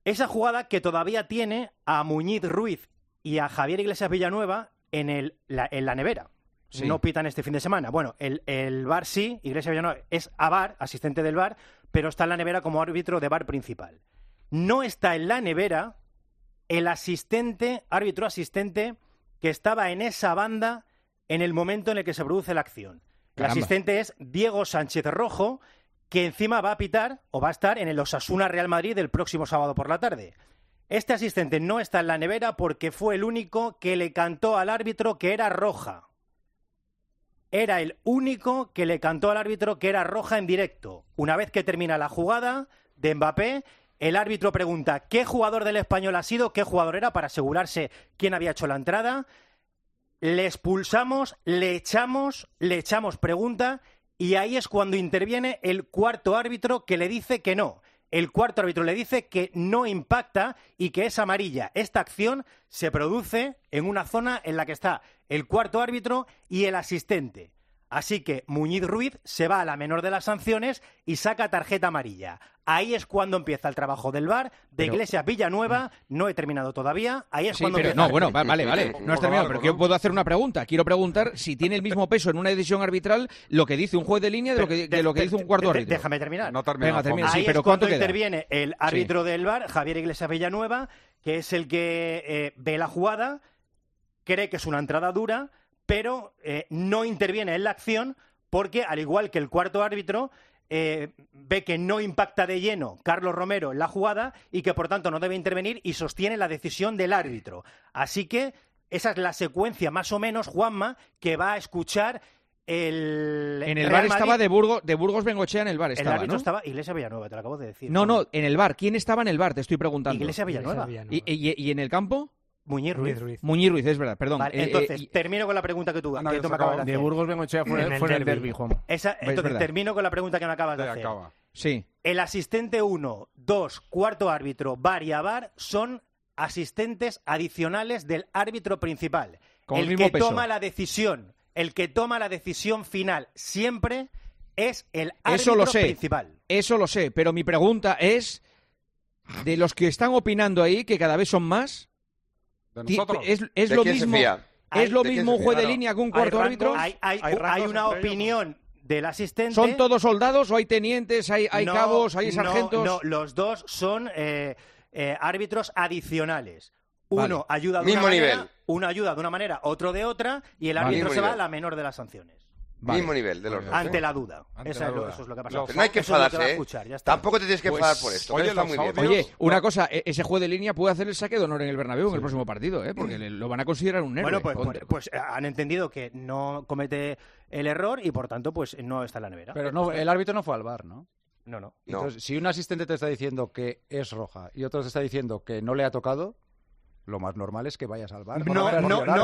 Esa jugada que todavía tiene a Muñiz Ruiz y a Javier Iglesias Villanueva en la nevera. Sí. No pitan este fin de semana. Bueno, el VAR sí, Iglesias Villanueva es VAR, asistente del VAR, pero está en la nevera como árbitro de VAR principal. No está en la nevera el árbitro asistente que estaba en esa banda en el momento en el que se produce la acción. El asistente es Diego Sánchez Rojo, que encima va a pitar o va a estar en el Osasuna Real Madrid el próximo sábado por la tarde. Este asistente no está en la nevera porque fue el único que le cantó al árbitro que era roja. Era el único que le cantó al árbitro que era roja en directo. Una vez que termina la jugada de Mbappé, el árbitro pregunta qué jugador del Español ha sido, qué jugador era, para asegurarse quién había hecho la entrada. Le expulsamos, le echamos pregunta, y ahí es cuando interviene el cuarto árbitro que le dice que no. El cuarto árbitro le dice que no impacta y que es amarilla. Esta acción se produce en una zona en la que está el cuarto árbitro y el asistente. Así que Muñiz Ruiz se va a la menor de las sanciones y saca tarjeta amarilla. Ahí es cuando empieza el trabajo del VAR, de Iglesias Villanueva. No he terminado todavía. Ahí es cuando empieza. No, bueno, vale. No has terminado, pero yo puedo hacer una pregunta. Quiero preguntar si tiene el mismo peso en una decisión arbitral lo que dice un juez de línea de lo que dice un cuarto árbitro. Déjame terminar. No termina. Venga, Ahí sí, pero es cuando ¿cuánto queda? interviene el árbitro del VAR, Javier Iglesias Villanueva, que es el que ve la jugada, cree que es una entrada dura, pero no interviene en la acción porque, al igual que el cuarto árbitro, ve que no impacta de lleno Carlos Romero en la jugada y que, por tanto, no debe intervenir y sostiene la decisión del árbitro. Así que esa es la secuencia, más o menos, Juanma, que va a escuchar el En el Real VAR Madrid. estaba de Burgos Bengochea, en el VAR El estaba, árbitro ¿no? estaba Iglesias Villanueva, te lo acabo de decir. No, en el VAR. ¿Quién estaba en el VAR? Te estoy preguntando. Iglesias Villanueva. ¿Y en el campo? Muñiz Ruiz. Muñiz Ruiz, es verdad, perdón. Vale, entonces, termino con la pregunta que tú me acabas de hacer. De Burgos Bengochea fue en el derbi, Juan. Entonces, termino con la pregunta que me acabas de hacer. Sí. El asistente 1, 2, cuarto árbitro, VAR y VAR son asistentes adicionales del árbitro principal. Con el El mismo que peso. toma la decisión, final siempre es el árbitro principal. Eso lo sé, pero mi pregunta es, de los que están opinando ahí, que cada vez son más, ¿es lo mismo? ¿Es lo mismo un juez de línea que un cuarto árbitro? Hay una opinión del asistente. ¿Son todos soldados o hay tenientes, hay cabos, hay sargentos? No, los dos son árbitros adicionales. Uno ayuda de Mismo una manera, nivel. uno ayuda de una manera, otro de otra, y el árbitro se va a la menor de las sanciones. Mismo nivel de los dos. Ante la duda. Eso es lo que ha pasado. Pero no hay que Eso es lo enfadarse, va a ¿eh? escuchar, ya está. Tampoco te tienes que enfadar por esto. Oye, Está muy bien. Oye, una cosa, ese juez de línea puede hacer el saque de honor en el Bernabéu en el próximo partido, porque lo van a considerar un héroe. Bueno, pues han entendido que no comete el error y, por tanto, pues no está en la nevera. Pero no, el árbitro no fue al VAR, ¿no? No. Entonces, si un asistente te está diciendo que es roja y otro te está diciendo que no le ha tocado, lo más normal es que vayas al VAR. No,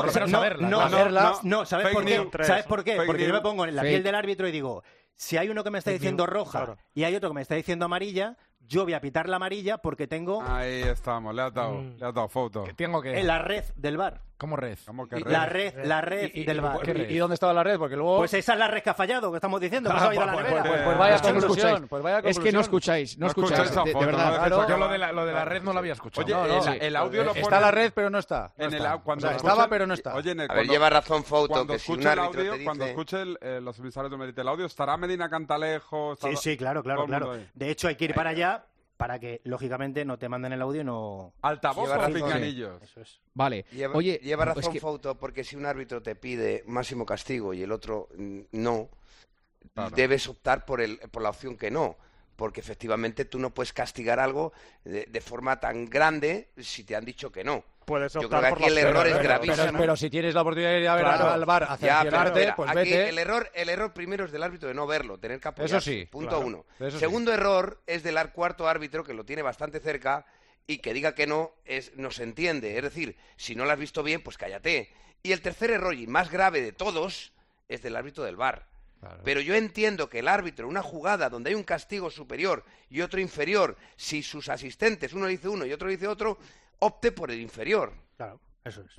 ¿sabes por qué? ¿Sabes por qué? Fake Porque yo me news. pongo en la piel del árbitro y digo, si hay uno que me está diciendo roja y hay otro que me está diciendo amarilla, yo voy a pitar la amarilla porque tengo Ahí estamos, le has dado foto. Tengo que... la red del VAR. ¿Cómo red? ¿Cómo que La red del VAR. ¿Y dónde estaba la red? Porque luego... Pues esa es la red que ha fallado, que estamos diciendo, que se ha ido a la nevera. Pues vaya Es que no conclusión. escucháis. Pues vaya Es que no escucháis, esa de foto, verdad. ¿no? Yo lo de la red no lo había escuchado. Oye, el audio lo pone... Está la red, pero no está. Cuando estaba, pero no está. Oye, A ver, lleva razón Fouto, cuando que si un escuche el árbitro audio, te dice... cuando escuche los emisarios de Medite el audio, ¿estará Medina Cantalejo? Sí, claro. todo el mundo ahí. De hecho, hay que ir para allá para que, lógicamente, no te manden el audio y no... ¿Altavoz Lleva o razón. pinganillos? Eso es. Vale. Lleva es razón que- Fouto, porque si un árbitro te pide máximo castigo y el otro no, Claro. debes optar por la opción que no, porque efectivamente tú no puedes castigar algo de forma tan grande si te han dicho que no. Puedes Yo optar creo que por aquí el la opción, error es pero- gravísimo. Pero si tienes la oportunidad de ir a ver Claro. al VAR a Ya, pero cerciorarte, espera, pues aquí vete. el error primero es del árbitro de no verlo, tener que apoyarse. Eso sí, Punto claro. uno. Eso sí. Segundo error es del cuarto árbitro, que lo tiene bastante cerca, y que diga que no se entiende. Es decir, si no lo has visto bien, pues cállate. Y el tercer error, y más grave de todos, es del árbitro del VAR. Claro. Pero yo entiendo que el árbitro, en una jugada donde hay un castigo superior y otro inferior, si sus asistentes, uno dice uno y otro dice otro, opte por el inferior. Claro, eso es.